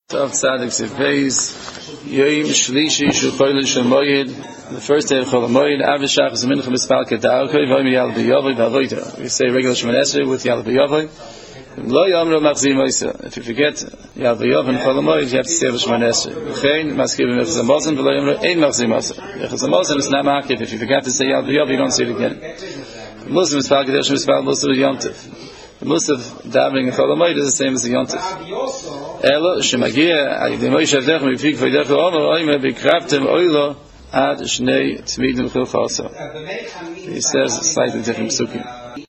Of Tzadik Sivbeis, Yoim Shlishi Shukoyl Shemoyed, the first day of Chol HaMoyed, Avishach Zmincha Mispal Kedarkoi, Vayim Yal B'Yavoy V'Avoyta. We say regular Shemoneh Esrei with Yal B'Yavoy. Lo Yomro Machzir Moisa. If you forget Yal B'Yavoy and Chol HaMoyed, you have to say Shemoneh Esrei. V'chein Maskir B'Mechaz HaMozen, V'lo Yomro Ein Machzir Moisa. Mechaz HaMozen is not Ma'akiv. If you forget to say Yal B'Yavoy, you don't say it again. Muslim Mispal Kedarkoi Mispal Muslim Yomtiv. The Musaf davening in Chol HaMoyed is the same as the Yontif. Elo shemagia ayidei Moshe avdech mifik v'ydechu omer oime b'kraftem oilo ad shnei tzmidim chil chasa. He says slightly different psukim.